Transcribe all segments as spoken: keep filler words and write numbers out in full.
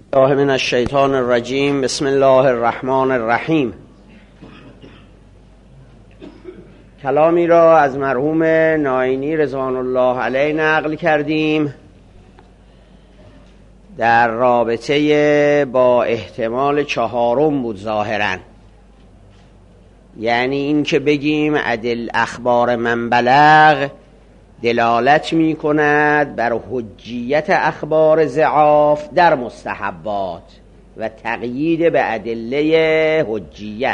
الله من الشیطان الرجیم. بسم الله الرحمن الرحیم. کلامی را از مرحوم ناینی رضوان الله علیه نقل کردیم در رابطه با احتمال چهارم بود ظاهراً، یعنی این که بگیم ادل اخبار من بلغ دلالت می کند بر حجیت اخبار ضعاف در مستحبات و تقیید به ادله حجیت.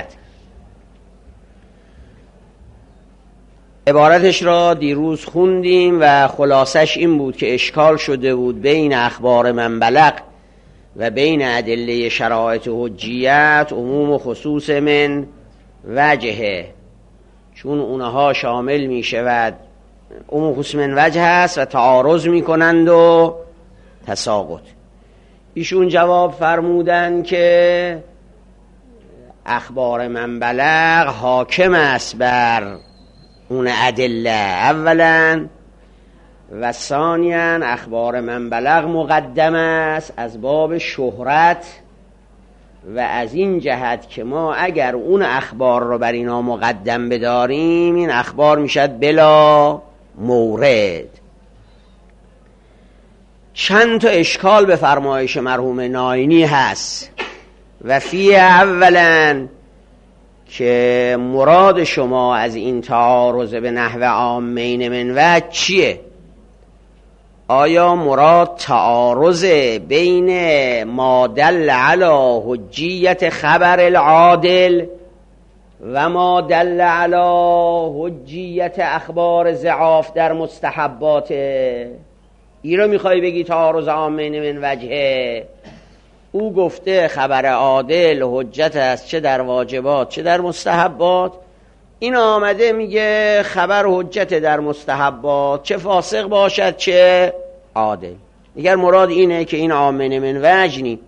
عبارتش را دیروز خوندیم و خلاصش این بود که اشکال شده بود بین اخبار من بلغ و بین ادله شرایط حجیت عموم و خصوص من وجهه، چون اونها شامل می شود عموم خصوص من وجه هست و تعارض می کنند و تساقط. ایشون جواب فرمودن که اخبار من بلغ حاکم است بر اون ادله اولا، و ثانیا اخبار من بلغ مقدم است از باب شهرت و از این جهت که ما اگر اون اخبار رو بر اینا مقدم بداریم این اخبار میشد بلا مورد. چند تا اشکال به فرمایش مرحوم ناینی هست و فی اولا که مراد شما از این تعارض به نحو عامین من وجه چیه؟ آیا مراد تعارض بین ما دل علی حجیت خبر العادل و ما دل علی حجیت اخبار ضعاف در مستحبات؟ این رو میخوای بگی تعارض عامین من وجهه؟ او گفته خبر عادل حجت است چه در واجبات چه در مستحبات، این آمده میگه خبر حجت در مستحبات چه فاسق باشد چه عادل. اگر مراد اینه که این عامین من وجه نی،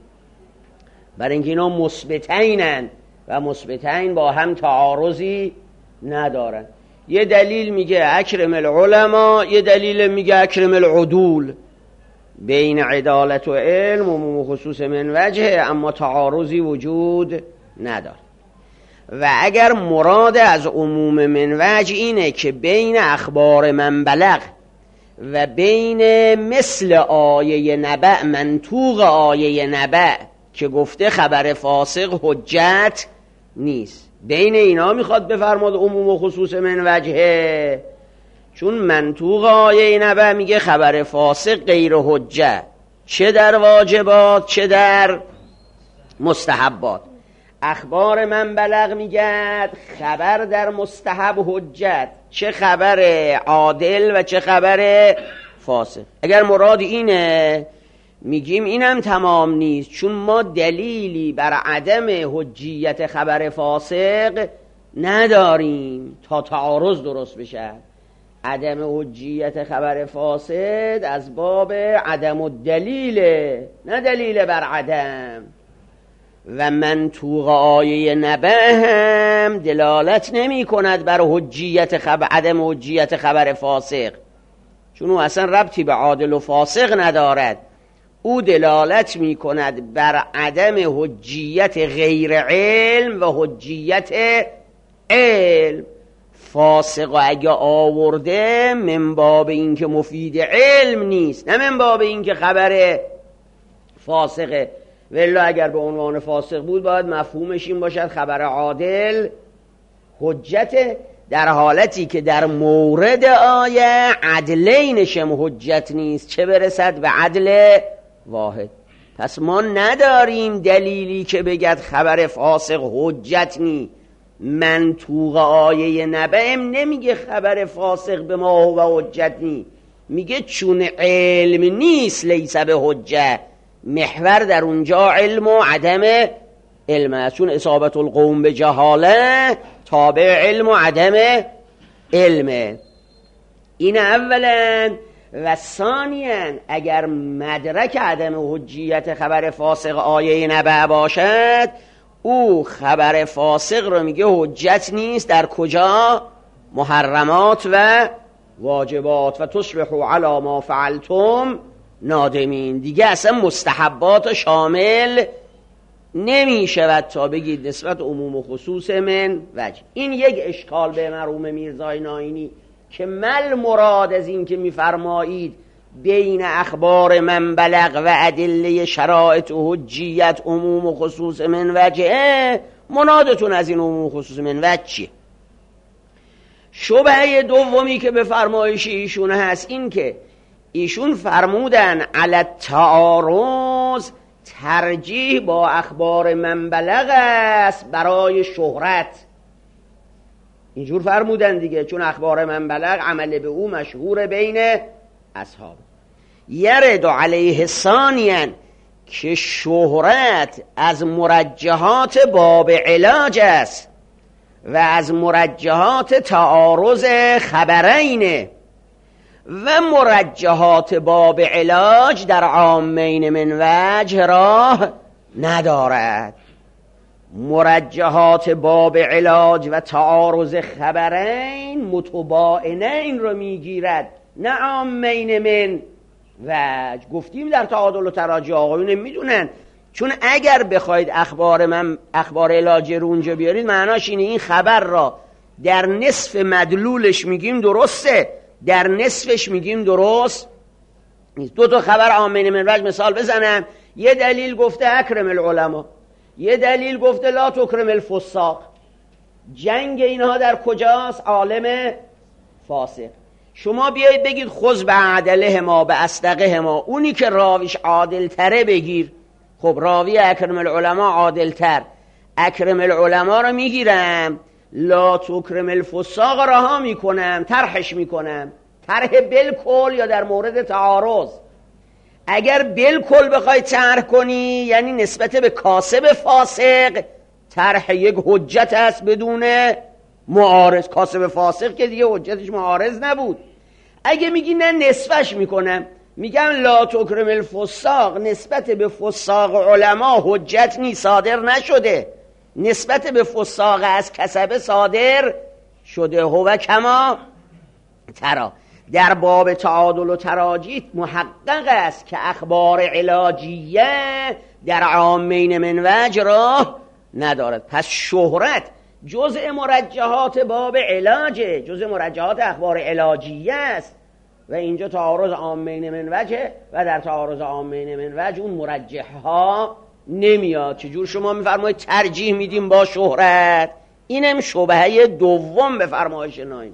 برای اینکه اینا مثبتینن و مثبتین با هم تعارضی ندارن. یه دلیل میگه اکرم العلماء، یه دلیل میگه اکرم العدول. بین عدالت و علم و خصوص من وجه، اما تعارضی وجود نداره. و اگر مراد از عموم من وجه اینه که بین اخبار من بلغ و بین مثل آیه نبأ منطوق آیه نبأ که گفته خبر فاسق حجت نیست، بین اینا میخواد بفرماد عموم و خصوص من وجهه، چون منطوق آیه نبأ میگه خبر فاسق غیر حجت چه در واجبات چه در مستحبات. اخبار من بلغ میگه خبر در مستحب حجت چه خبر عادل و چه خبر فاسق. اگر مراد اینه میگیم اینم تمام نیست، چون ما دلیلی بر عدم حجیت خبر فاسق نداریم تا تعارض درست بشه. عدم حجیت خبر فاسد از باب عدم الدلیل، نه دلیل بر عدم. و منطوق آیه نبأ هم دلالت نمی کند بر حجیت خبر، عدم حجیت خبر فاسق، چون او اصلا ربطی به عادل و فاسق ندارد. او دلالت می کند بر عدم حجیت غیر علم و حجیت علم. فاسق اگه آورده من باب این که مفید علم نیست، نه من باب این که خبر فاسقه. ولی اگر به عنوان فاسق بود باید مفهومش این باشد خبر عادل حجت، در حالتی که در مورد آیه عدلینشم حجت نیست، چه برسد به عدل واحد. پس ما نداریم دلیلی که بگد خبر فاسق حجت نیست. منطوق آیه نبأم نمیگه خبر فاسق به ما هو حجت نیست، میگه چون علم نیست لیس به حجت. محور در اونجا علم و عدم علم است، چون اصابت القوم به جهاله تابع علم و عدم علمه. این اولا. و ثانیا اگر مدرک عدم حجیت خبر فاسق آیه نبأ باشد، او خبر فاسق رو میگه حجت نیست در کجا؟ محرمات و واجبات. و تصبحوا علی ما فعلتم نادمین، دیگه اصلا مستحبات شامل نمی شود تا بگید نسبت عموم و خصوص من وجه. این یک اشکال به مرحوم میرزای ناینی که مل مراد از این که میفرمایید بین اخبار من بلغ و ادله شرائط و حجیت عموم و خصوص من وجه، منادتون از این عموم و خصوص من وجه چیه؟ شبهه دومی که به فرمایش ایشون هست این که ایشون فرمودن علی التعارض ترجیح با اخبار من بلغ است برای شهرت. اینجور فرمودن دیگه، چون اخبار من بلغ عمل به او مشهور بین اصحاب. یرد علیه ثانیاً که شهرت از مرجحات باب علاج است و از مرجحات تعارض خبرین و مرجحات باب علاج در عامین من وجه راه ندارد. مرجحات باب علاج و تعارض خبرین متباینین رو میگیرد، نه عامین من وجه. گفتیم در تعادل و تراجع آقایون میدونن، چون اگر بخواید اخبار من اخبار علاجی رو اونجا بیارید معناش اینه این خبر را در نصف مدلولش میگیم درسته، در نصفش میگیم درست نیست. دو تا خبر عامین من وجه مثال بزنم. یه دلیل گفته اکرم العلماء، یه دلیل گفته لا تکرم الفساق. جنگ اینها در کجاست؟ عالم فاسق. شما بیایید بگید خذ به عدله ما به اصدقه ما، اونی که راویش عادل تره بگیر. خب راوی اکرم العلماء عادل تر، اکرم العلماء رو میگیرم، لا تکرم الفساق رها میکنم، طرحش میکنم. طرح بالکل یا در مورد تعارض. اگر بالکل بخوای طرح کنی یعنی نسبت به کاسب فاسق، طرح یک حجت است بدون معارض. کاسب فاسق که دیگه حجتش معارض نبود. اگه میگی نه نصفش میکنم، میگم لا تکرم الفساق نسبت به فساق علما حجت نی، صادر نشده، نسبت به فساق از کسبه صادر شده. هو کما ترا در باب تعادل و تراجیح محقق است که اخبار علاجیه در عامین من وجه راه ندارد. پس شهرت جزء مرجحات باب علاجه، جزء مرجحات اخبار علاجیه است و اینجا تعارض عامین من وجه و در تعارض عامین من وجه اون مرجح ها نمیاد. چجور شما میفرمایید ترجیح میدیم با شهرت؟ اینم شبهه دوم به فرمایش ناینی.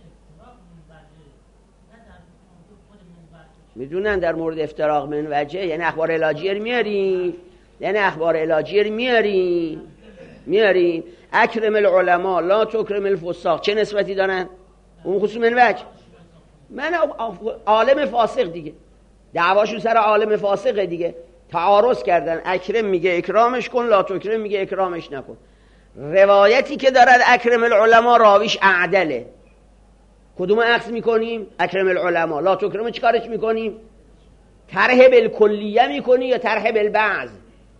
میدونن در مورد افتراق من وجه یعنی اخبار علاجی رو میاری، یعنی اخبار علاجی رو میاری میاری اکرم العلماء لا تکرم الفساق چه نسبتی دارن؟ اون خصوص من وجه من عالم فاسق دیگه، دعواشون سر عالم فاسق دیگه، تعارض کردن. اکرم میگه اکرامش کن، لا تکرم میگه اکرامش نکن. روایتی که دارد اکرم العلماء راویش اعدله، کدوم اخذ میکنیم؟ اکرم العلماء. لا تکرم چیکارش میکنیم؟ طرح بالکلیه میکنی یا طرح بالبعض؟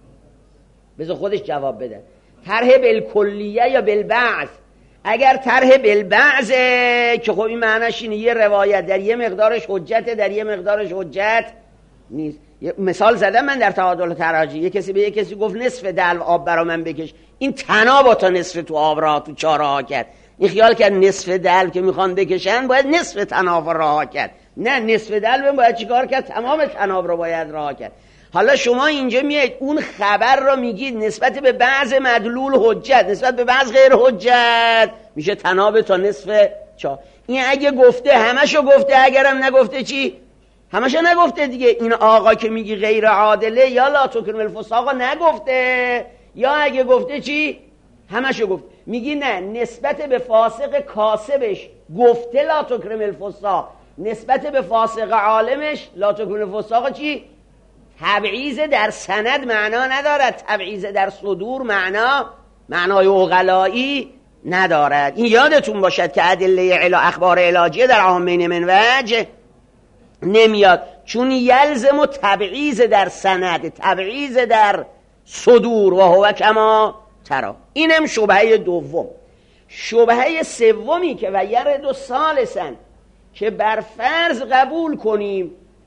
بذار خودش جواب بده. طرح بالکلیه یا بالبعض؟ اگر طرح بالبعضه که خب این معناش اینه یه روایت در یه مقدارش حجته در یه مقدارش حجت نیست. مثال زدم من در تعادل و تراجیح، یه کسی به یه کسی گفت نصف دلو آب برا من بکش، این تنا با تا نصف تو آب راه تو چا راه کرد. این خیال کرد نصف دلو که میخوان بکشن باید نصف تناب راه کرد. نه، نصف دلو باید چیکار کرد؟ تمام تناب رو باید راه کرد. حالا شما اینجا میایید اون خبر رو میگید نسبت به بعض مدلول حجت، نسبت به بعض غیر حجت میشه تناب تا نصف چا. این اگه گفته همشو گفته، اگرم نگفته چی؟ همشو نگفته دیگه. این آقا که میگی غیر عادله یا لا تکرم الفساق نگفته، یا اگه گفته چی؟ همشو گفت. میگی نه، نسبت به فاسق کاسبش گفته لا تکرم الفساق، نسبت به فاسق عالمش لا تکرم الفساق چی؟ تبعیض در سند معنا ندارد، تبعیض در صدور معنا معنای عقلایی ندارد. این یادتون باشد که ادله علا اخبار علاجیه در عامین من وجه نمیاد، چون یلزم و تبعیض در سند، تبعیض در صدور و هو کما ترا. اینم شبهه دوم. شبهه سومی که و یرد و ثالثاً که بر فرض قبول کنیم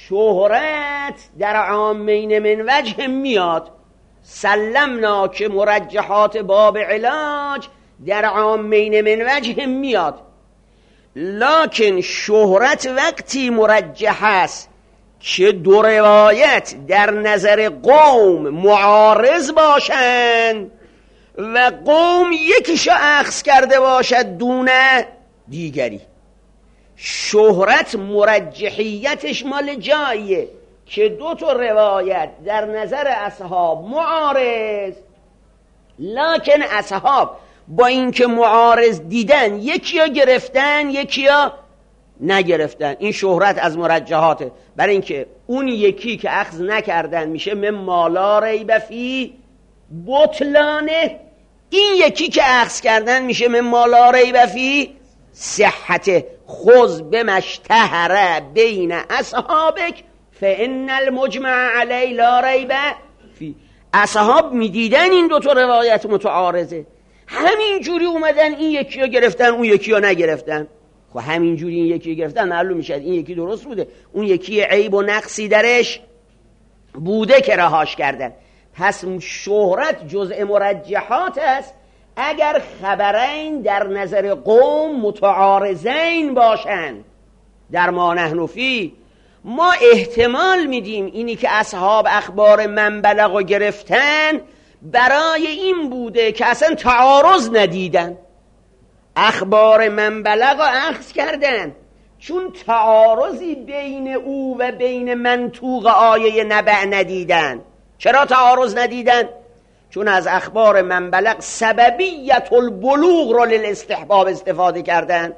شهرت در عامین من وجه میاد. سلمنا که مرجحات باب علاج در عامین من وجه میاد، لکن شهرت وقتی مرجح است که دو روایت در نظر قوم معارض باشند و قوم یکیشو اخذ کرده باشد دون دیگری. شهرت مرجحیتش مال جاییه که دو تا روایت در نظر اصحاب معارض، لکن اصحاب با اینکه معارض دیدن یکی ها گرفتن یکی ها نگرفتن. این شهرت از مرجحاته، برای اینکه اون یکی که اخذ نکردن میشه مما لا ریب فی بطلانه، این یکی که اخذ کردن میشه مما لا ریب فی صحته. خذ بما اشتهر بین اصحابک فان المجمع علی لا ریب فی. اصحاب میدیدن این دو تا روایت متعارضه، همین جوری اومدن این یکی رو گرفتن اون یکی رو نگرفتن. خب همین جوری این یکی رو گرفتن معلوم میشه این یکی درست بوده، اون یکی عیب و نقصی درش بوده که رهاش کردن. پس شهرت جزء مرجحات است اگر خبرین در نظر قوم متعارضین باشند. در ما نحن فی ما احتمال میدیم اینی که اصحاب اخبار من بلغ گرفتن برای این بوده که اصلا تعارض ندیدن، اخبار من بلغ اخذ کردن، چون تعارضی بین او و بین منطوق آیه نبع ندیدن. چرا تعارض ندیدن؟ چون از اخبار من بلغ سببیت البلوغ رو للاستحباب استفاده کردن.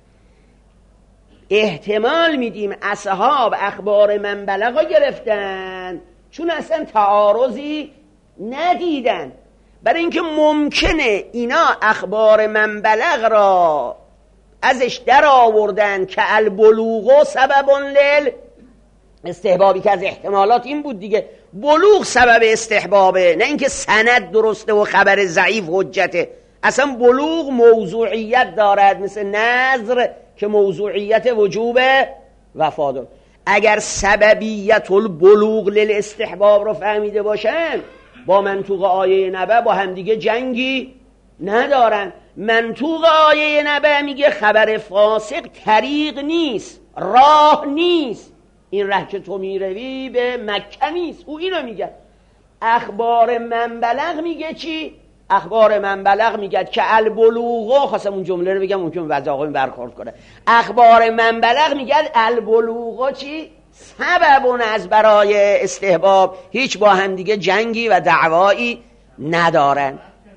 احتمال میدیم اصحاب اخبار من بلغ گرفتن چون اصلا تعارضی ندیدن، برای اینکه ممکنه اینا اخبار من بلغ را ازش در آوردن که البلوغ سبب لل استحبابی، که از احتمالات این بود دیگه، بلوغ سبب استحبابه، نه اینکه سند درسته و خبر ضعیف حجته. اصلا بلوغ موضوعیت دارد، مثل نظر که موضوعیت وجوب وفا دارد. اگر سببیت البلوغ للاستحباب رو فهمیده باشن با منطوق آیه نبع با همدیگه جنگی ندارن. منطوق آیه نبع میگه خبر فاسق طریق نیست، راه نیست، این ره که تو میروی به مکه نیست، او اینو میگه. اخبار من بلغ میگه چی؟ اخبار من بلغ میگه که البلوغ، خواستم اون جمله رو بگم ممکن وضع آقایون برخورد کنه. اخبار من بلغ میگه البلوغ چی؟ سببون از برای استحباب، هیچ با هم دیگه جنگی و دعوایی ندارن.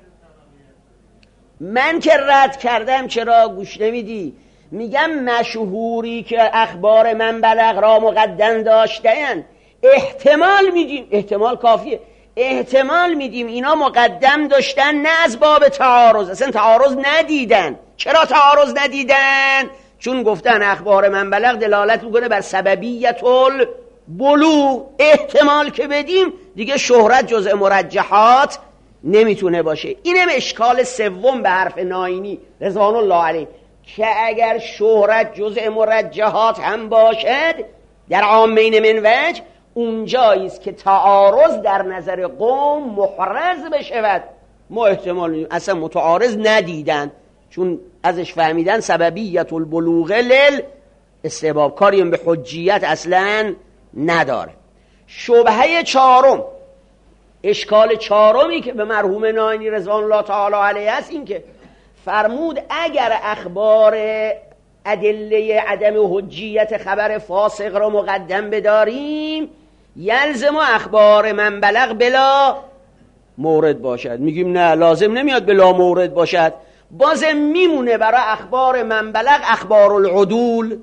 من که رد کردم، چرا گوش نمیدی؟ میگم مشهوری که اخبار من بلغ را مقدم داشتن، احتمال میدیم، احتمال کافیه، احتمال میدیم اینا مقدم داشتن نه از باب تعارض، اصلا تعارض ندیدن. چرا تعارض ندیدن؟ چون گفتن اخبار من بلغ دلالت میکنه بر سببیت البلوغ. احتمال که بدیم دیگه شهرت جزء مرجحات نمیتونه باشه. اینم اشکال سوم به حرف ناینی رضوان الله علیه، که اگر شهرت جزء مرجحات هم باشد در عامین من وجه، اونجاییست که تعارض در نظر قوم محرز بشود. ما احتمال میدیم اصلا متعارض ندیدن، چون ازش فهمیدن سببیت البلوغ لل استحباب، کاری به حجیت اصلا نداره. شبهه چهارم، اشکال چهارمی که به مرحوم ناینی رضوان الله تعالی علیه است، این که فرمود اگر اخبار ادله عدم حجیت خبر فاسق را مقدم بداریم یلزم اخبار من بلغ بلا مورد باشد. میگیم نه، لازم نمیاد بلا مورد باشد، بازم میمونه برای اخبار من بلغ اخبار العدول.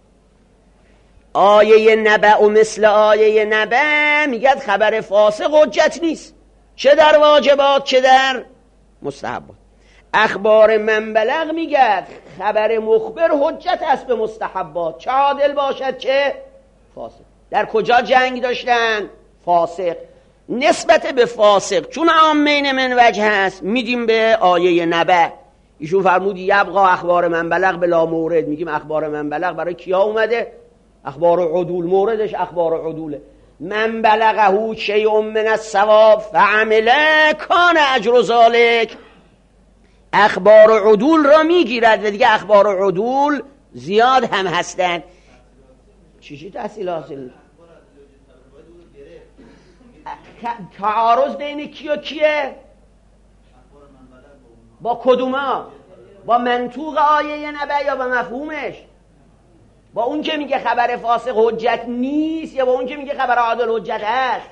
آیه نبع و مثل آیه نبع میگه خبر فاسق حجت نیست، چه در واجبات چه در مستحبات. اخبار من بلغ میگه خبر مخبر حجت است به مستحبات، چه عادل باشد چه فاسق. در کجا جنگ داشتن؟ فاسق. نسبت به فاسق چون عامین من وجه هست میدیم به آیه نبع. ایشون فرمود یبقا اخبار من بلغ بلا مورد. میگیم اخبار من بلغ برای کیا اومده؟ اخبار عدول موردش اخبار عدوله. من بلغه شیء من الثواب فعمله کان اجر ذلک. اخبار عدول را میگیرد و دیگه اخبار عدول زیاد هم هستن. چی چی تحصیل حاصل؟ تعارض بین کی و کیه؟ با کدوما؟ با منطوق آیه نبع یا با مفهومش؟ با اون که میگه خبر فاسق حجت نیست یا با اون که میگه خبر عادل حجت هست؟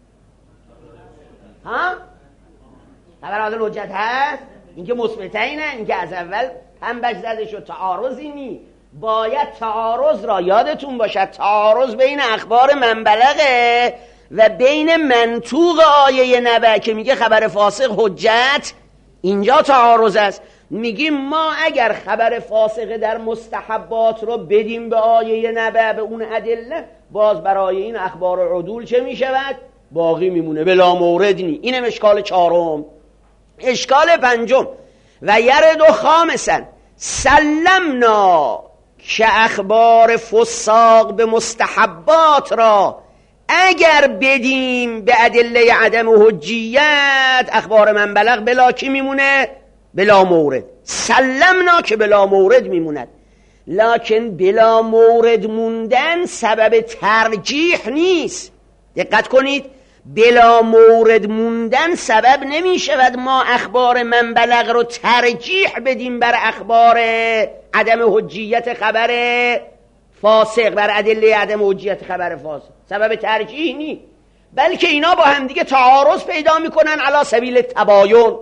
ها؟ خبر عادل حجت هست؟ این که مثبتینه، این که از اول پنبش زده شد. تعارضی نی. باید تعارض را یادتون باشد، تعارض بین اخبار منبلغه و بین منطوق آیه نبع که میگه خبر فاسق حجت. اینجا تعارض است. میگیم ما اگر خبر فاسقه در مستحبات رو بدیم به آیه نبع، به اون ادله، باز برای این اخبار عدول چه میشود؟ باقی میمونه، بلا مورد نی. اینم اشکال چهارم. اشکال پنجم و یرد و خامسن سلمنا که اخبار فساق به مستحبات را اگر بدیم به ادله عدم حجیت، اخبار منبلغ بلا کی میمونه؟ بلا مورد. سلمنا که بلا مورد میموند. لکن بلا مورد موندن سبب ترجیح نیست. دقت کنید، بلا مورد موندن سبب نمی شود ما اخبار منبلغ رو ترجیح بدیم بر اخبار عدم حجیت خبر فاسق، بر ادله عدم حجیت خبر فاسق. سبب ترجیح نی، بلکه اینا با هم دیگه تعارض پیدا میکنن علی سبیل تباین.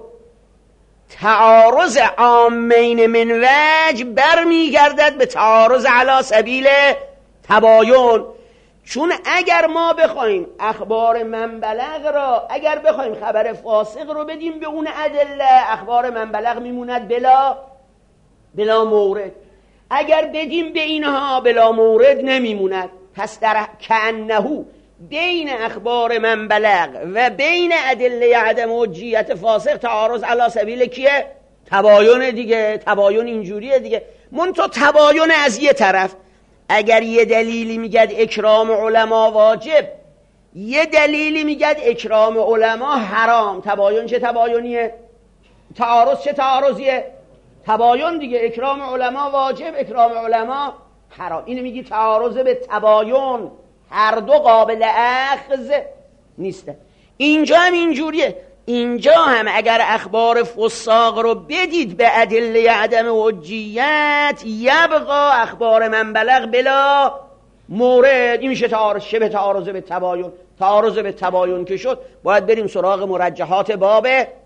تعارض عامین من وجه برمیگردد به تعارض علی سبیل تباین. چون اگر ما بخوایم اخبار منبلغ را، اگر بخوایم خبر فاسق رو بدیم به اون ادله، اخبار منبلغ میموند بلا بلا مورد. اگر بدیم به اینها بلا مورد نمیموند. پس در کأنه بین اخبار منبلغ و بین ادله عدم حجیت فاسق تعارض علی سبیل کیه؟ تباین دیگه. تباین اینجوریه دیگه. منتها تباین از یه طرف، اگر یه دلیلی میگد اکرام علما واجب، یه دلیلی میگد اکرام علما حرام، تباین چه تباینیه؟ تعارض چه تعارضیه؟ تباین دیگه. اکرام علما واجب، اکرام علما حرام. اینو میگی تعارض به تباین. هر دو قابل اخذ نیسته. اینجا هم اینجوریه. اینجا هم اگر اخبار فساق رو بدید به ادله عدم حجیت، یبقا اخبار منبلغ بلا مورد. این میشه تعارض، شبه تعارض به تباین. تعارض به تباین که شد، باید بریم سراغ مرجحات باب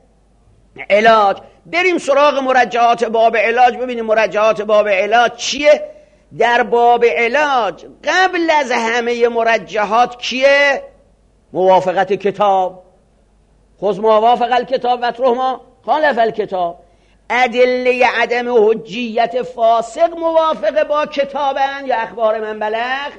علاج. بریم سراغ مرجحات باب علاج، ببینیم مرجحات باب علاج چیه. در باب علاج قبل از همه مرجحات کیه؟ موافقت کتاب. خذ ما وافق الکتاب و اترک ما خالف الکتاب. ادله عدم حجیت فاسق موافق با کتابن یا اخبار منبلغ؟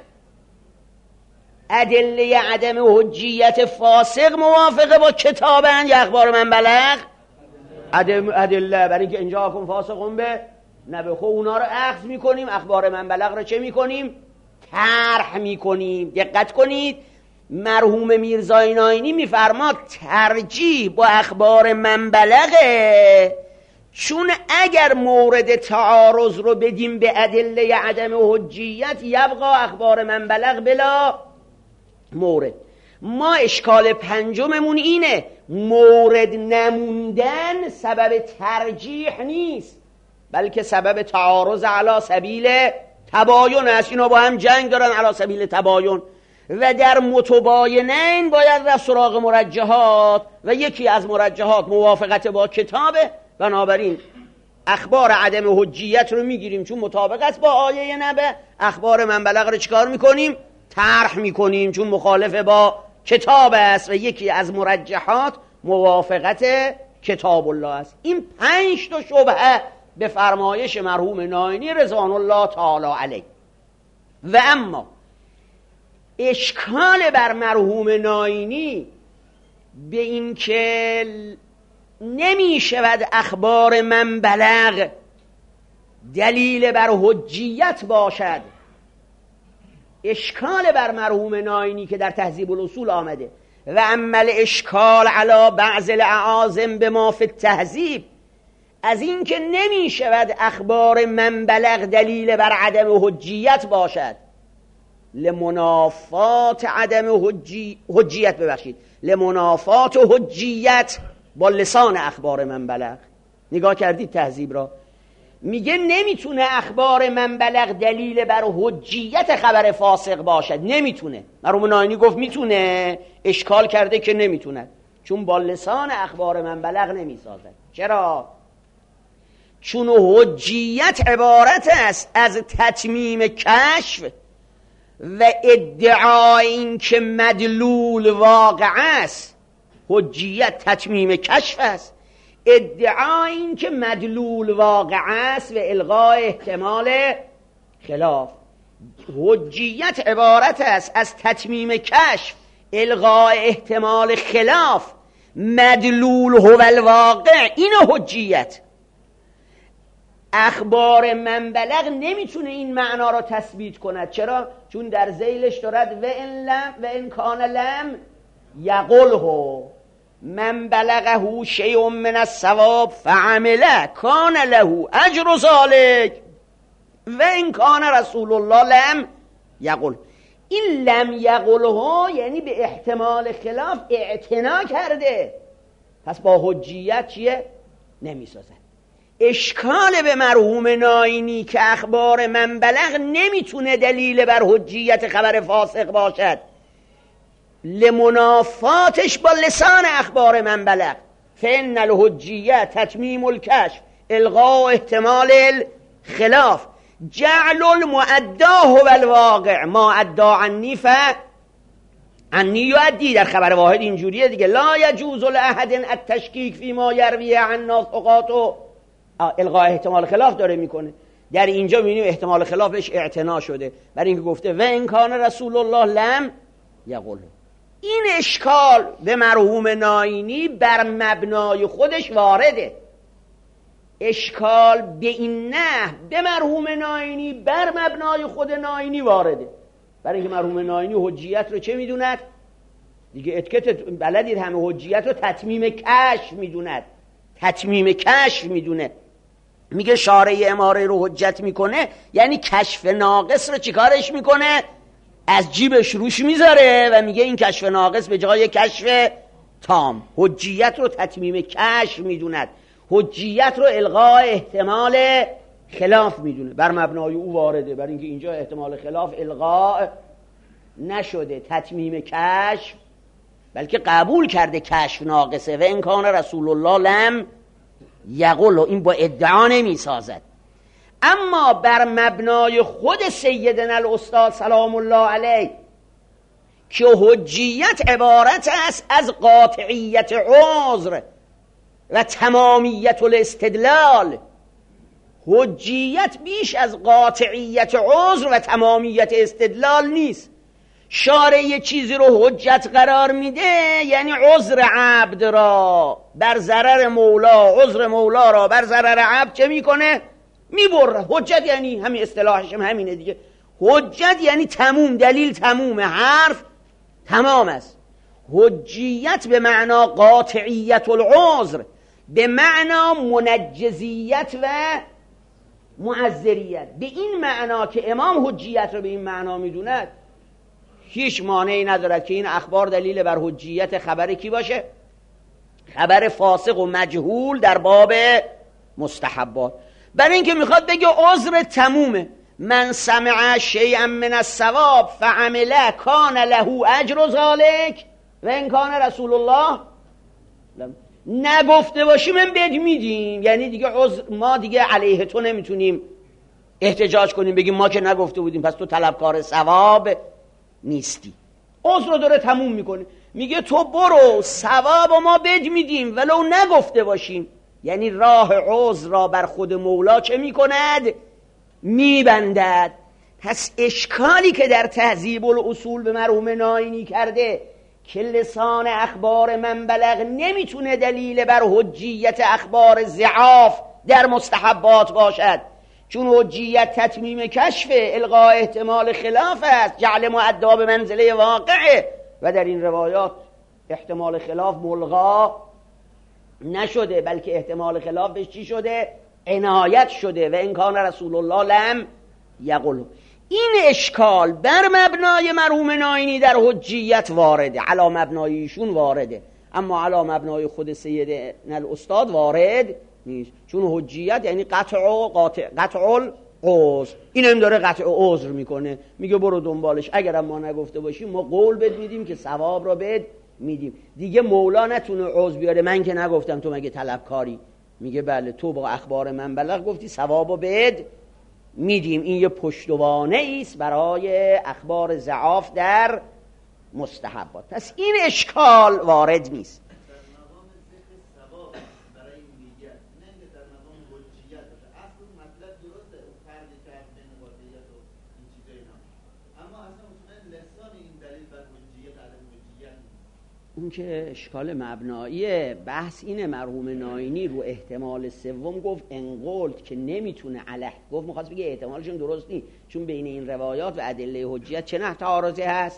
ادله عدم حجیت فاسق موافق با کتابن یا اخبار منبلغ؟ عدم ادله. برای اینکه اینجا کن فاسقون به نبه، خب اونا رو اخذ میکنیم، اخبار منبلغ رو چه میکنیم؟ طرح میکنیم. دقت کنید، مرحوم میرزای ناینی میفرماد ترجیح با اخبار منبلغه، چون اگر مورد تعارض رو بدیم به ادله عدم حجیت، یبقا اخبار منبلغ بلا مورد. ما اشکال پنجممون اینه، مورد نموندن سبب ترجیح نیست، بلکه سبب تعارض علی سبیل تباین است. اینا با هم جنگ دارن علی سبیل تباین و در متباینین باید رفت سراغ مرجحات و یکی از مرجحات موافقت با کتابه. بنابراین اخبار عدم حجیت رو میگیریم چون مطابقت با آیه نبع، اخبار منبلغ رو چیکار میکنیم؟ طرح میکنیم چون مخالف با کتاب است و یکی از مرجحات موافقت کتاب الله است. این پنج تا شبهه به فرمایش مرحوم ناینی رضوان الله تعالی علیه. و اما اشکال بر مرحوم ناینی به این که نمی شود اخبار منبلغ دلیل بر حجیت باشد اشکال بر مرحوم ناینی که در تهذیب الاصول آمده و عمل اشکال علی بعض الاعاظم به ما فی التهذیب، از این که نمی شود اخبار من بلغ دلیل بر عدم حجیت باشد لمنافات عدم حجی... حجیت ببخشید لمنافات حجیت با لسان اخبار من بلغ. نگاه کردید تهذیب را؟ میگه نمیتونه اخبار من بلغ دلیل بر حجیت خبر فاسق باشد، نمیتونه. مرحوم ناینی گفت میتونه، اشکال کرده که نمیتونه، چون با لسان اخبار من بلغ نمیسازد. چرا؟ چون حجیت عبارت است از تتمیم کشف و ادعای این که مدلول واقع است. حجیت تتمیم کشف است، ادعای این که مدلول واقع است و الغای احتمال خلاف. حجیت عبارت است از تتمیم کشف، الغای احتمال خلاف، مدلول هو الواقع. اینه حجیت. اخبار من بلغ نمیتونه این معنا را تثبیت کند. چرا؟ چون در ذیلش دارد و ان لم و ان کان لم یقله من بلغه شیء من الثواب فعمله کان له اجر ذلک و ان کان رسول الله لم یقل. این لم یقله یعنی به احتمال خلاف اعتنا کرده، پس با حجیت چیه؟ نمیسازد. اشکال به مرحوم ناینی که اخبار من بلغ نمیتونه دلیل بر حجیت خبر فاسق باشد لمنافاتش با لسان اخبار من بلغ. فإن الحجیت تتمیم الکشف الغاء احتمال الخلاف جعل المؤدا هو الواقع ما ادعا عنی ف عنی یؤدی. در خبر واحد اینجوریه دیگه، لا یجوز لاحد التشکیک فیما یرویه عنا ثقات و الغاء احتمال خلاف داره میکنه. در اینجا میبینیم احتمال خلافش اعتنا شده، برای اینکه گفته و ان کان رسول الله لم یقل. این اشکال به مرحوم ناینی بر مبنای خودش وارده. اشکال به این نه به مرحوم ناینی بر مبنای خود ناینی وارده، برای اینکه مرحوم ناینی حجیت رو چه میدوند؟ دیگه اتکت بلدید همه، حجیت رو تتمیم کشف میدوند، تتمیم کشف میدونه. میگه شارع اماره رو حجت میکنه، یعنی کشف ناقص رو چیکارش میکنه؟ از جیبش روش میذاره و میگه این کشف ناقص به جای کشف تام. حجیت رو تتمیم کشف میدوند، حجیت رو الغای احتمال خلاف میدونه، بر مبنای او وارده، برای اینکه اینجا احتمال خلاف الغا نشده، تتمیم کشف، بلکه قبول کرده کشف ناقصه. و ان کان رسول الله لم یقل، این با ادعا نمی سازد. اما بر مبنای خود سیدنا الاستاد سلام الله علیه که حجیت عبارت است از قاطعیت عذر و تمامیت الاستدلال، حجیت بیش از قاطعیت عذر و تمامیت استدلال نیست. شارع یه چیزی رو حجت قرار میده، یعنی عذر عبد را بر ضرر مولا، عذر مولا را بر ضرر عبد چه میکنه؟ میبره. حجت یعنی همین، اصطلاحش هم همینه دیگه. حجت یعنی تموم، دلیل تموم، حرف تمام است. حجیت به معنا قاطعیت العذر، به معنا منجزیت و معذریت. به این معنا که امام حجیت رو به این معنا میدوند، هیچ مانعی ندارد که این اخبار دلیل بر حجیت خبر کی باشه؟ خبر فاسق و مجهول در باب مستحبات. برای اینکه میخواد بگه عذر تمومه. من سمع شیئا من الثواب فعمله کان له اجر ذلک و ان کان رسول الله نگفته باشی من بد میدیم، یعنی دیگه عذر، ما دیگه علیه تو نمیتونیم احتجاج کنیم بگیم ما که نگفته بودیم پس تو طلبکار ثواب نیستی. عذر رو داره تموم میکنه، میگه تو برو ثواب ما بد میدیم ولو نگفته باشیم، یعنی راه عذر را بر خود مولا چه میکند؟ میبندد. پس اشکالی که در تهذیب الاصول به مرحوم ناینی کرده که لسان اخبار من بلغ نمیتونه دلیل بر حجیت اخبار ضعاف در مستحبات باشد، چون حجیت تتمیم کشف، الغاء احتمال خلاف است، جعل معدا به منزله واقعه و در این روایات احتمال خلاف ملغا نشده، بلکه احتمال خلاف بهش چی شده؟ عنایت شده. و این کان رسول الله لم یقل. این اشکال بر مبنای مرحوم ناینی در حجیت وارده، علا مبنای ایشون وارده، اما علا مبنای خود سید الاستاد وارد نیست. چون حجیت یعنی قطع و قاطع، قطع العذر. این هم داره قطع عذر میکنه، میگه برو دنبالش، اگرم ما نگفته باشیم ما قول بد میدیم که ثواب را بد میدیم. دیگه مولا نتونه عذر بیاره، من که نگفتم تو مگه طلبکاری؟ میگه بله تو با اخبار من بلغ گفتی، ثوابو بد میدیم. این یه پشتوانه است برای اخبار ضعاف در مستحبات. پس این اشکال وارد نیست. اون که اشکال مبناییه. بحث اینه مرحوم ناینی رو احتمال سوم گفت انقلت که نمیتونه علیه، گفت میخواست بگه احتمالشون درست نیست، چون بین این روایات و ادله حجیت چه نه تعارضی هست؟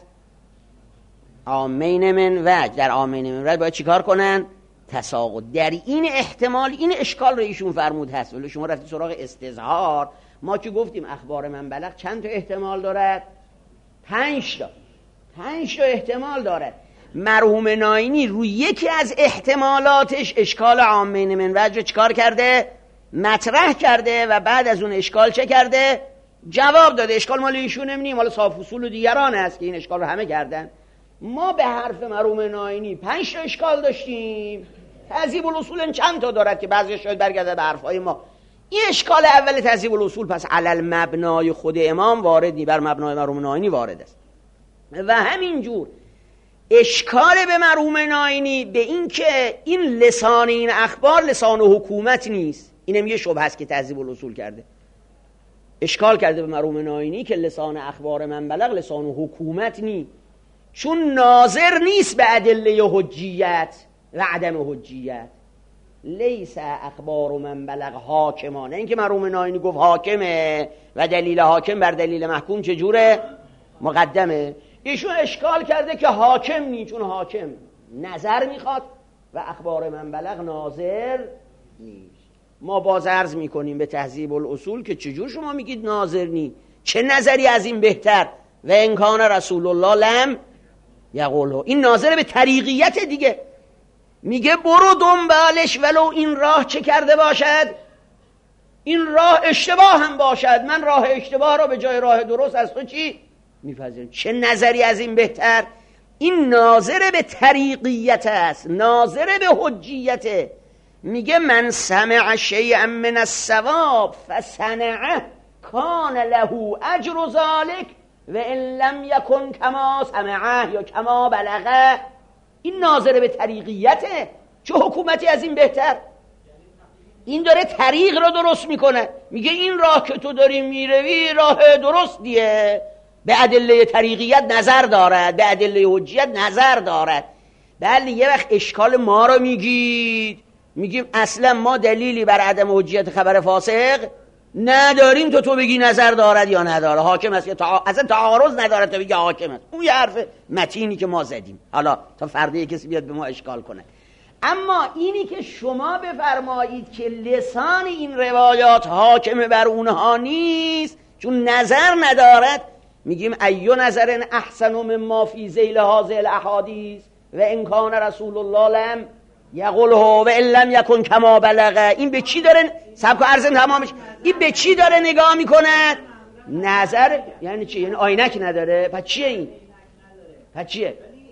عامین من وجه، در عامین من وجه باید چیکار کنن؟ تساقط. در این احتمال این اشکال رو ایشون فرمود هست. ولی شما رفتی سراغ استظهار، ما که گفتیم اخبار من بلغ چند تا احتمال دارد؟ پنج تا. پنج تا احتمال دارد. مرحوم ناینی روی یکی از احتمالاتش اشکال عامین من وجه چیکار کرده؟ مطرح کرده و بعد از اون اشکال چه کرده؟ جواب داده. اشکال مال ایشون نمیم، مال صاحب اصول و دیگران است که این اشکال رو همه کردن. ما به حرف مرحوم ناینی پنج تا اشکال داشتیم. تهذیب الاصول چند تا دارد که بعضی شاید برگرده به حرفای ما. این اشکال اول تهذیب الاصول پس علل مبنای خود امام وارد نی، بر مبنای مرحوم ناینی وارد است. و همین جور اشکال به مرحوم ناینی به این که این لسان این اخبار لسان حکومت نیست. اینم یه شبهه است که تهذیب الاصول کرده، اشکال کرده به مرحوم ناینی که لسان اخبار من بلغ لسان حکومت نیست، چون ناظر نیست به ادله حجیت و عدم حجیت. لیس اخبار من بلغ حاکمانه. این که مرحوم ناینی گفت حاکمه و دلیل حاکم بر دلیل محکوم چجوره؟ مقدمه. ایشون اشکال کرده که حاکم نی، چون حاکم نظر میخواد و اخبار من بلغ ناظر نیست. ما باز عرض میکنیم به تهذیب الاصول که چجور شما میگید ناظر نی؟ چه نظری از این بهتر؟ و ان کان رسول الله لم یقوله. این ناظر به طریقیت دیگه، میگه برو دنبالش ولو این راه چه کرده باشد؟ این راه اشتباه هم باشد، من راه اشتباه رو به جای راه درست از تو چی؟ میپذیرم. چه نظری از این بهتر؟ این ناظر به طریقیت است، ناظر به حجیته. میگه من سمع شیئا من الثواب فصنعه کان له اجر ذلک و ان لم یکن کما سمعه یا کما بلغه. این ناظر به طریقیته. چه حکومتی از این بهتر؟ این داره طریق رو درست میکنه، میگه این راه که تو داری میروی راه درست دیه، به ادله طریقیت نظر دارد، به ادله حجیت نظر دارد. بله یه وقت اشکال ما رو میگید، میگیم اصلا ما دلیلی بر عدم حجیت خبر فاسق نداریم تو تو بگی نظر دارد یا نداره، حاکم است یا تع... اصلا تعارض ندارد تو بگی حاکم است. اون یه حرف متینی که ما زدیم، حالا تا فردا کسی بیاد به ما اشکال کنه. اما اینی که شما بفرمایید که لسان این روایات حاکم بر اونها نیست چون نظر ندارد، میگیم ایو نظر احسن مما فی ذیل هذه الاحادیث و ان کان رسول الله لم یقوله و ان لم یکن کما بلغه. این به چی داره سبک و عرض تمامش؟ این به چی داره نگاه میکنه؟ نظر یعنی چی؟ یعنی آینک نداره. پس چیه این؟ پس چیه؟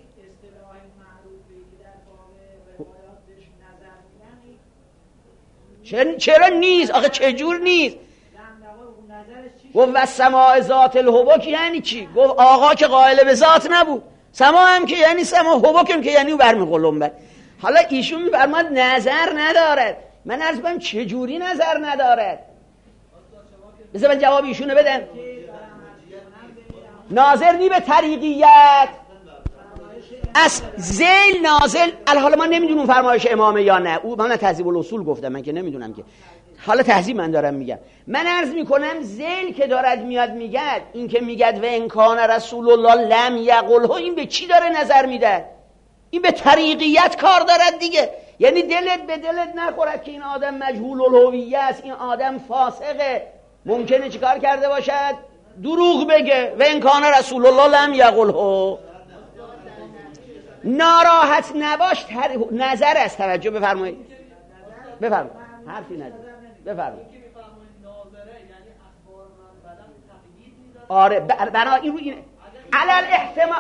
چرا نیست؟ آخه چجور نیست؟ گفت و سماع ذات الحبک یعنی چی؟ گفت آقا که قائل به ذات نبود، سماع هم که یعنی سماع، حبک هم که یعنی او برمی قلنبه. حالا ایشون میفرماد نظر ندارد. من عرض کنم چجوری نظر ندارد؟ بذار من جواب ایشونو بدم. ناظر نی به طریقیت، از ذیل نازل. حالا ما نمیدونم فرمایش امامه یا نه، او من تهذیب الاصول گفتم، من که نمیدونم که، حالا تهذیب من دارم میگم. من عرض میکنم ذیل که دارد میاد میگد، این که میگد و انکان رسول الله لم یقله، این به چی داره نظر میده؟ این به طریقیت کار دارد دیگه. یعنی دلت به دلت نخورد که این آدم مجهول الهویه است، این آدم فاسقه، ممکنه چیکار کرده باشد؟ دروغ بگه. و انکان رسول الله لم یقله. ناراحت نباش، نظر است. توجه بفرمایید، بفرمایید، حرفی نداره، بفرمایید. آره بنا این رو این علل احتمال.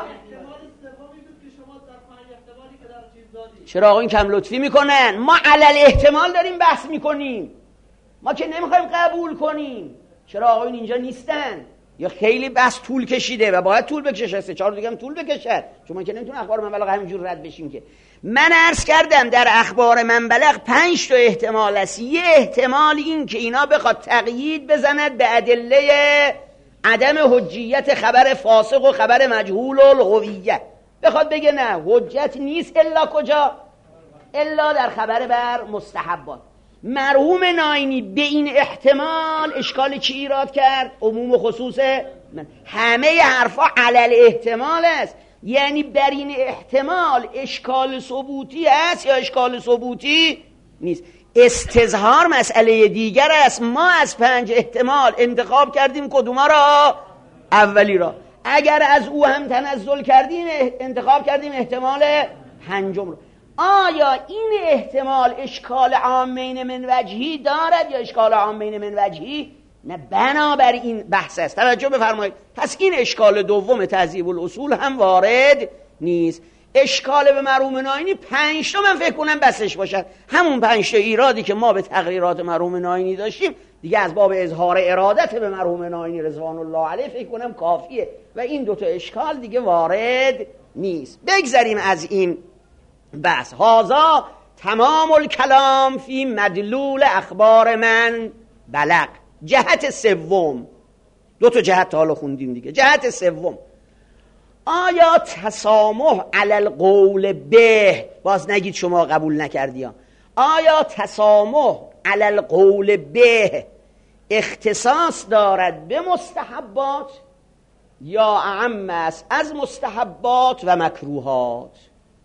چرا آقا این کم لطفی میکنن؟ ما علل احتمال داریم بحث میکنیم، ما که نمیخوایم قبول کنیم. چرا آقا این اینجا نیستن؟ یا خیلی بحث طول کشیده و باید طول بکشه، سه چهار دیگه هم طول بکشه، چون ما که نمیتونیم اخبار من بلغ همینجور رد بشیم که. من عرض کردم در اخبار من بلغ پنج تا احتمال است. یه احتمال این که اینا بخواد تقیید بزند به ادله عدم حجیت خبر فاسق و خبر مجهول الهویه، بخواد بگه نه حجت نیست الا کجا؟ الا در خبر بر مستحبات. مرحوم ناینی به این احتمال اشکال چی ایراد کرد؟ عموم و خصوص من. همه حرفا علل احتمال است، یعنی بر این احتمال اشکال ثبوتی است یا اشکال ثبوتی نیست. استظهار مسئله دیگر است. ما از پنج احتمال انتخاب کردیم کدوما را؟ اولی را. اگر از او هم تنزل کردیم انتخاب کردیم احتمال پنجم را. آیا این احتمال اشکال عامین من وجهی دارد یا اشکال عامین من وجهی؟ نه، بنابر این بحث است. توجه بفرمایید. پس این اشکال دوم تهذیب الاصول هم وارد نیست. اشکال به مرحوم ناینی پنج تا من فکر کنم بسش باشد. همون پنج تا ایرادی که ما به تقریرات مرحوم ناینی داشتیم دیگه از باب اظهار ارادت به مرحوم ناینی رضوان الله علیه فکر کنم کافیه و این دوتا اشکال دیگه وارد نیست. بگذاریم از این بس. هازا تمام الکلام فی مدلول اخبار من بلغ. جهت سوم، دو تا جهت حالا خوندیم دیگه. جهت سوم، آیا تسامح علی القول به، باز نگید شما قبول نکردی ها، آیا تسامح علی القول به اختصاص دارد به مستحبات یا اعم است از مستحبات و مکروهات؟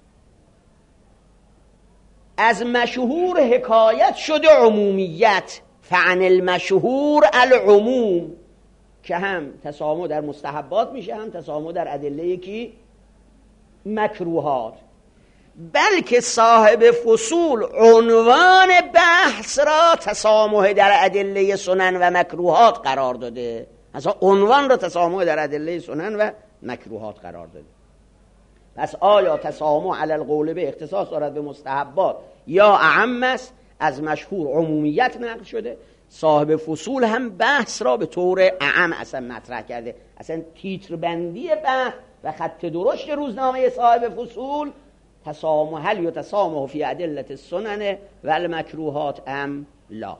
از مشهور حکایت شده عمومیت، فعن المشهور العموم، که هم تسامح در مستحبات میشه هم تسامح در ادله کی؟ مکروهات. بلکه صاحب فصول عنوان بحث را تسامح در ادله سنن و مکروهات قرار داده. اصلا عنوان را تسامح در ادله سنن و مکروهات قرار داده. پس آیا تسامح علی القول به اختصاص دارد به مستحبات یا اعم است؟ از مشهور عمومیت نقل شده. صاحب فصول هم بحث را به طور اعم اصلا مطرح کرده. اصلا تیتر بندی بحث و خط درشت روزنامه صاحب فصول تسامح، هل یتسامح فی ادله السنن و المکروهات ام لا.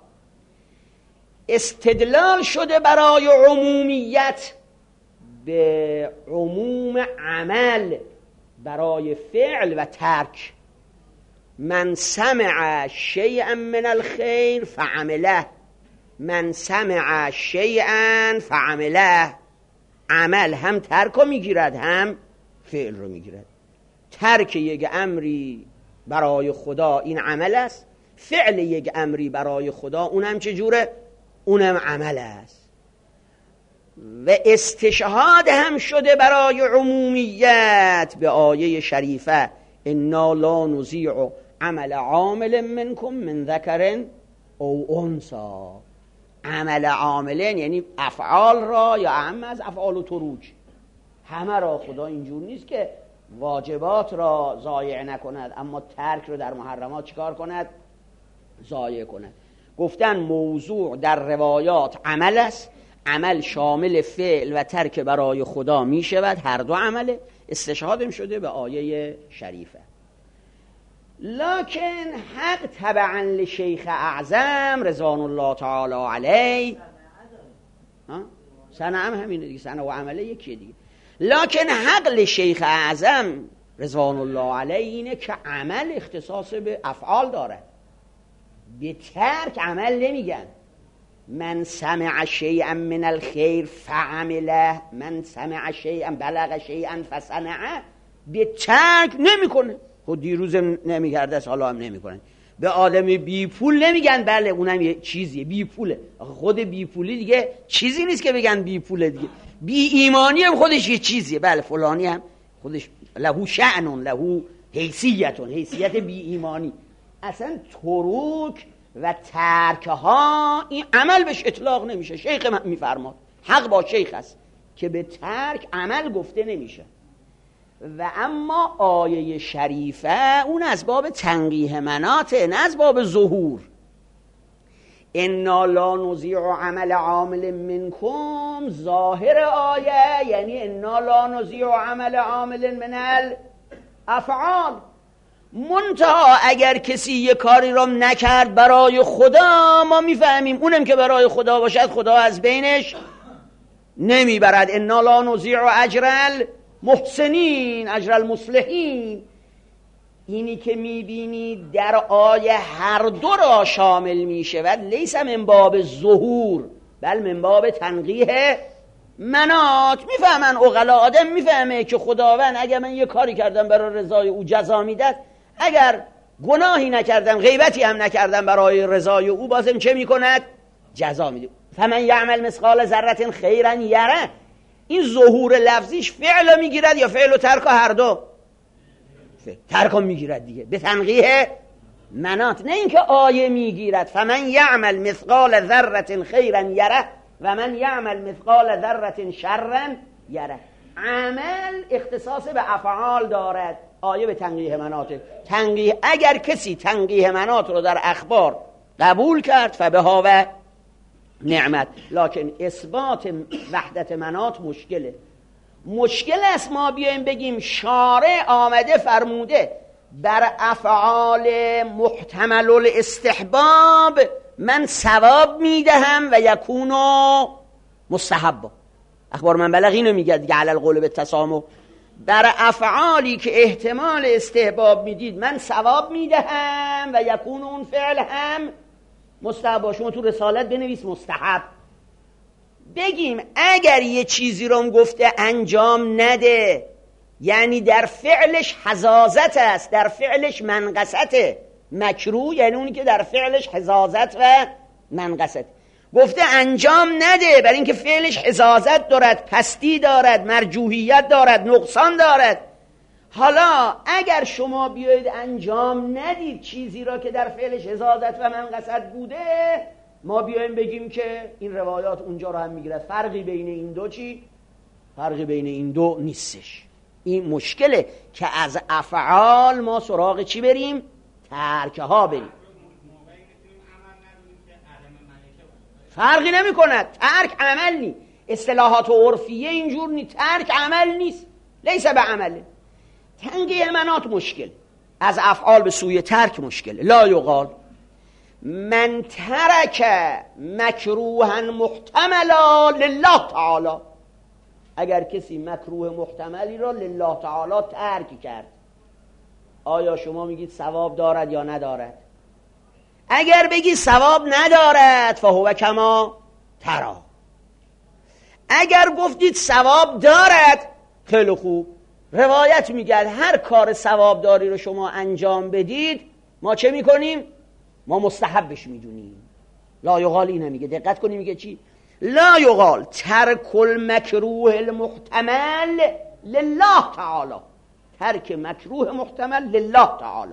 استدلال شده برای عمومیت به عموم عمل برای فعل و ترک. من سمع شیئا من الخیر فعمله، من سمع شیئا فعمله. عمل هم ترک رو میگیرد هم فعل رو میگیرد. ترک یک امری برای خدا این عمل است، فعل یک امری برای خدا اونم چجوره؟ اونم عمل است. و استشهاد هم شده برای عمومیت به آیه شریفه انا لا نضیع عمل عامل منکم من ذکر او انثی. عمل عاملین یعنی افعال را یا اعم از افعال و تروج، همه را. خدا اینجور نیست که واجبات را ضایع نکند اما ترک رو در محرمات چیکار کند؟ ضایع کند. گفتن موضوع در روایات عمل است، عمل شامل فعل و ترک برای خدا می شود، هر دو عمله. استشهادم شده به آیه شریفه. لکن حق تبعا لشیخ اعظم رضوان الله تعالی علیه، سنه هم همینه دیگه، سنه و عمله یکیه دیگه. لکن حق لشیخ اعظم رضوان الله علیه اینه که عمل اختصاص به افعال داره، به ترک عمل نمیگن. من سمع شیئا من الخیر فعمله، من سمع شیئا بلغ شیئا فصنعه، به ترک نمیکنه. خود دیروز نمیکرده حالا هم نمیکنه. به آدم بی پول نمیگن بله اونم یه چیزیه، بی پوله. خود بی پولی دیگه چیزی نیست که بگن بی پوله دیگه. بی ایمانی هم خودش یه چیزیه. بله فلانی هم خودش لهو شأن لهو حیثیت، حیثیت بی ایمانی. اصلا تروک و ترک ها این عمل بهش اطلاق نمیشه. شیخ میفرماد حق با شیخ است که به ترک عمل گفته نمیشه. و اما آیه شریفه اون از باب تنقیح مناطه، نه از باب ظهور. انا لا نضیع عمل عامل منکم، ظاهر آیه یعنی انا لا نضیع عمل عامل من الافعال. منتها اگر کسی یه کاری رو نکرد برای خدا، ما میفهمیم اونم که برای خدا باشد خدا از بینش نمیبرد. انا لا نضیع اجر المحسنین اجر المصلحین. اینی که میبینید در آیه هر دو را شامل میشه و لیس من باب ظهور بل من باب تنقیح منات. میفهمن عقلا، آدم میفهمه که خداوند اگر من یه کاری کردم برای رضای او جزا میداد، اگر گناهی نکردم غیبتی هم نکردم برای رضای او بازم چه میکند؟ جزا میده. فمن یعمل مثقال ذره خیرا یره. این ظهور لفظیش فعل میگیرد یا فعل و ترک هر دو؟ ترک میگیرد دیگه، به تنقیح منات، نه اینکه آیه میگیرد فمن یعمل مثقال ذره خیرا یره و من یعمل مثقال ذره شرا یره. عمل اختصاص به افعال دارد، آیه به تنقیح مناته. تنقیح اگر کسی تنقیح منات رو در اخبار قبول کرد فبها و نعمت، لکن اثبات وحدت منات مشکله. مشکل است ما بیایم بگیم شارع آمده فرموده بر افعال محتمل الاستحباب من ثواب میدهم و یکونو مستحب. اخبار من بلغ اینو میگه دیگه، علی القول بالتسامح. بر افعالی که احتمال استحباب میدید من ثواب میدهم و یکون اون فعل هم مستحب. شما تو رسالت بنویس مستحب. بگیم اگر یه چیزی رو گفته انجام نده، یعنی در فعلش حزازت است، در فعلش منقصته. مکروه یعنی اونی که در فعلش حزازت و منقصت. گفته انجام نده برای اینکه فعلش حزازت دارد، پستی دارد، مرجوحیت دارد، نقصان دارد. حالا اگر شما بیایید انجام ندید چیزی را که در فعلش حزازت و منقصت بوده، ما بیایم بگیم که این روایات اونجا رو هم میگیرد. فرقی بین این دو چی؟ فرقی بین این دو نیستش. این مشکله که از افعال ما سراغ چی بریم؟ ترکه ها بریم. فرقی نمی کند. ترک عمل نی. اصطلاحات عرفیه اینجور نی. ترک عمل نیست، لیس به عمله. تنقیح منات مشکل، از افعال به سوی ترک مشکل. لا یقال من ترک مکروها محتملا لله تعالی. اگر کسی مکروه محتملی را لله تعالی ترک کرد، آیا شما میگید ثواب دارد یا ندارد؟ اگر بگی ثواب ندارد فهو کما ترا. اگر گفتید ثواب دارد، خیلی خوب. روایت میگه هر کار ثواب داری رو شما انجام بدید ما چه میکنیم؟ ما مستحبش میدونیم. لا یقال اینه میگه، دقت کنیم میگه چی؟ لا یقال ترک المکروه المحتمل لله تعالی. ترک مکروه محتمل لله تعالی.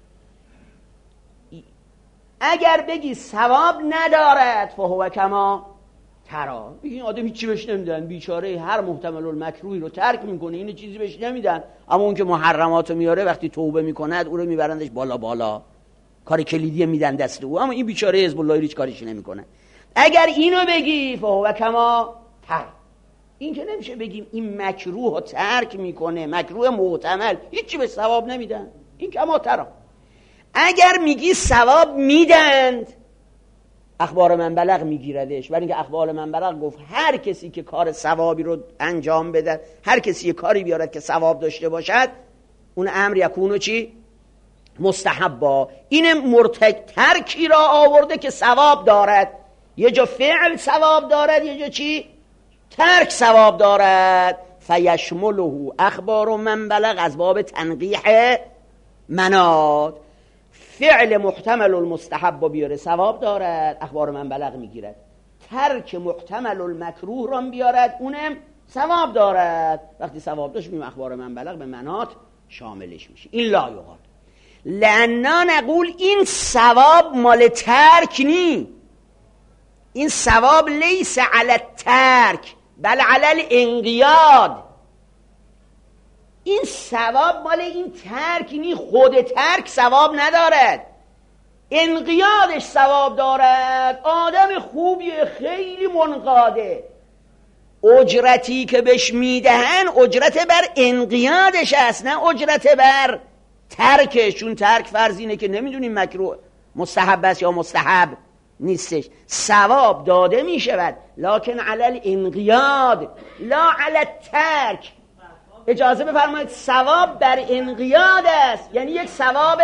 اگر بگی ثواب ندارد فهو کما ترا. این آدم هیچی بهش نمیدن، بیچاره هر محتمل المکروهی رو ترک میکنه، این چیزی بهش نمیدن. اما اون که محرماتو میاره وقتی توبه میکند او رو میبرندش بالا بالا، کار کلیدی میدن دست او. اما این بیچاره حزب الله هیچ کاریش نمیکنه. اگر اینو بگی فهو کما ترا. این که نمیشه بگیم این مکروه رو ترک میکنه، مکروه محتمل، هیچی به ثواب نمیدن، این کما ترا. اگر میگی ثواب میدند، اخبار من بلغ میگیردش. ولی اینکه اخبار من بلغ گفت هر کسی که کار ثوابی رو انجام بده، هر کسی یه کاری بیارد که ثواب داشته باشد، اون امر یکونو چی؟ مستحبا. این مرتک ترکی را آورده که ثواب دارد، یه جا فعل ثواب دارد، یه جا چی؟ ترک ثواب دارد. فیشمله اخبار من بلغ، از باب تنقیح منات. فعل محتمل المستحب بیاره ثواب دارد، اخبار من بلغ میگیرد. ترک محتمل المکروه را بیارد، اونم ثواب دارد. وقتی ثواب داشت بیم اخبار من بلغ به منات شاملش میشه. این لا یقال لأننا نقول این ثواب مال ترک نی، این ثواب لیس علی الترک بل علی الانقیاد. این ثواب مال این ترک نی، خود ترک ثواب ندارد، انقیادش ثواب دارد. آدم خوبیه، خیلی منقاده، اجرتی که بهش میدهن اجرت بر انقیادش است، نه اجرت بر ترکش. چون ترک فرض اینه که نمیدونیم مکروه مستحب است یا مستحب نیستش. ثواب داده میشود لکن علی الانقیاد لا علی الترک. اجازه بفرمایید، ثواب بر انقیاد است، یعنی یک ثواب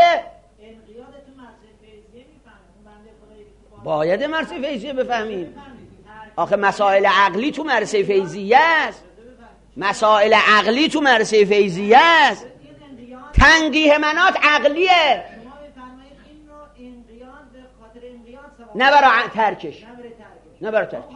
باید مرسه فیضیه بفهمیم. آخه مسائل عقلی تو مرسه فیضیه است، مسائل عقلی تو مرسه فیضیه است. تنقیح منات عقلیه، نه برای ترکش، نه برای ترکش.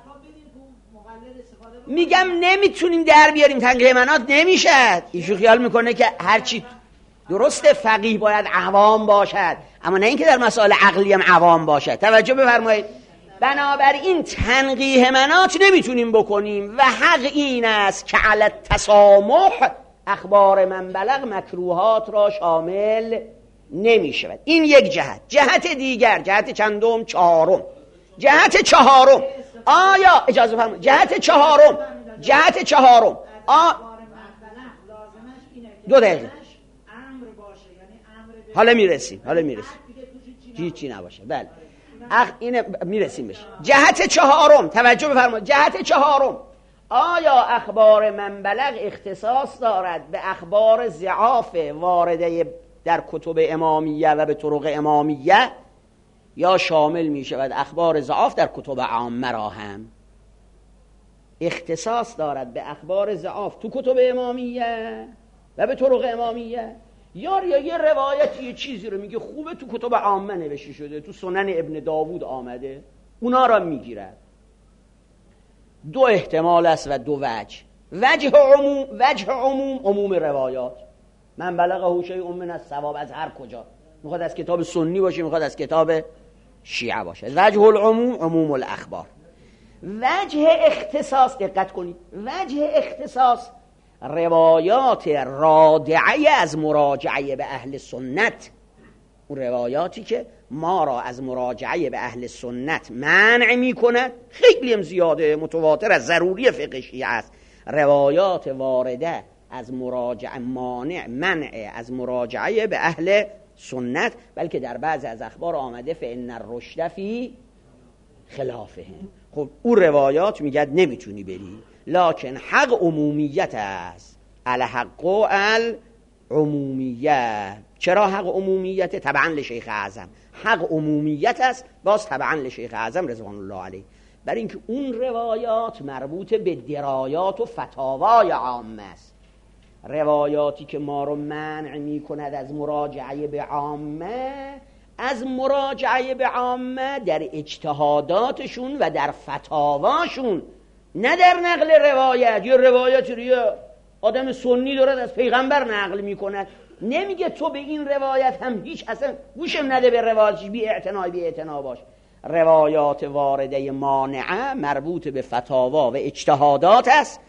میگم نمیتونیم در بیاریم، تنقیح منات نمیشد. ایشون خیال میکنه که هرچی درسته فقیه باید عوام باشد، اما نه اینکه در مسائل عقلی هم عوام باشد. توجه بفرمایید، بنابراین تنقیح منات نمیتونیم بکنیم و حق این است که علی التسامح اخبار من بلغ مکروهات را شامل نمی شود. این یک جهت. جهت دیگر، جهت چندم؟ چهارم. جهت چهارم آیا اجازه فرمایید، جهت چهارم جهت چهارم آ... دو دقیقه حالا میرسیم حالا میرسیم هیچی نباشه. بله اخ اینه میرسیم بشه. جهت چهارم توجه بفرمایید، جهت چهارم آیا اخبار من بلغ اختصاص دارد به اخبار ضعاف وارده در کتب امامیه و به طرق امامیه، یا شامل می شود اخبار ضعاف در کتب عامه را هم؟ اختصاص دارد به اخبار ضعاف تو کتب امامیه و به طرق امامیه، یا یه روایتی یه چیزی رو میگه خوبه تو کتب عامه نوشته شده، تو سنن ابن داوود آمده، اونا را میگیرد. دو احتمال است و دو وجه. وجه عموم، وجه عموم عموم روایات، من بلغه شیء من الثواب، از هر کجا، میخواد از کتاب سنی باشه، میخواد از کتاب شیعه باشه. وجه العموم عموم الاخبار. وجه اختصاص، دقت کنید، وجه اختصاص روایات رادعه از مراجعه به اهل سنت، اون روایاتی که ما را از مراجعه به اهل سنت منع می کند، خیلی هم زیاده، متواتر از ضروری فقه شیعه است. روایات وارده از مراجعه، مانع منع از مراجعه به اهل سنت، بلکه در بعضی از اخبار آمده فإن الرشد فی خلافهم. خب اون روایات میگه نمیتونی بری، لکن حق عمومیت است، الحق العمومیت. چرا حق عمومیت؟ تبعا لشیخ اعظم، حق عمومیت است، باز تبعا لشیخ اعظم رضوان الله علیه، برای اینکه اون روایات مربوط به درایات و فتاوای عامه است. روایاتی که ما رو منع می کند از مراجعه به عامه، از مراجعه به عامه در اجتهاداتشون و در فتاواشون، نه در نقل روایت. یه روایت رو آدم سنی دارد از پیغمبر نقل می کند، نمیگه تو به این روایت هم هیچ اصلا گوشم نده به روایتش، بی اعتنا بی اعتنا باش. روایات وارده مانعه مربوط به فتاوا و اجتهادات است،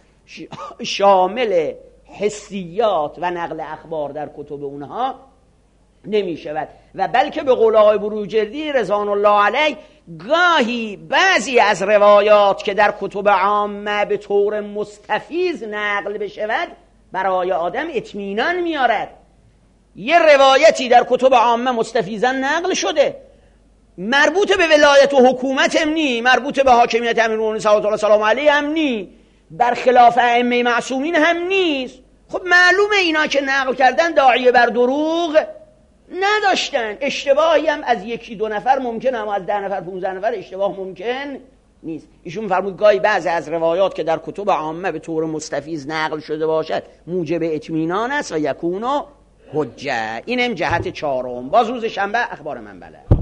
شامل حسیات و نقل اخبار در کتب اونها نمی شود. و بلکه به قول آقای بروجردی رضوان الله علیه، گاهی بعضی از روایات که در کتب عامه به طور مستفیض نقل بشود برای آدم اطمینان میارد. یه روایتی در کتب عامه مستفیضا نقل شده، مربوط به ولایت و حکومت هم نی، مربوط به حاکمیت امیرالمومنین صلوات الله سلام علیه هم نی، برخلاف ائمه معصومین هم نیست. خب معلومه اینا که نقل کردن داعیه بر دروغ نداشتن. اشتباهی هم از یکی دو نفر ممکن، اما از ده نفر پونزده نفر اشتباه ممکن نیست. ایشون فرمود گاهی بعضی از روایات که در کتب عامه به طور مستفیض نقل شده باشد موجب اطمینان است و یکونو حجه. اینم جهت چهارم. باز روز شنبه اخبار من بله.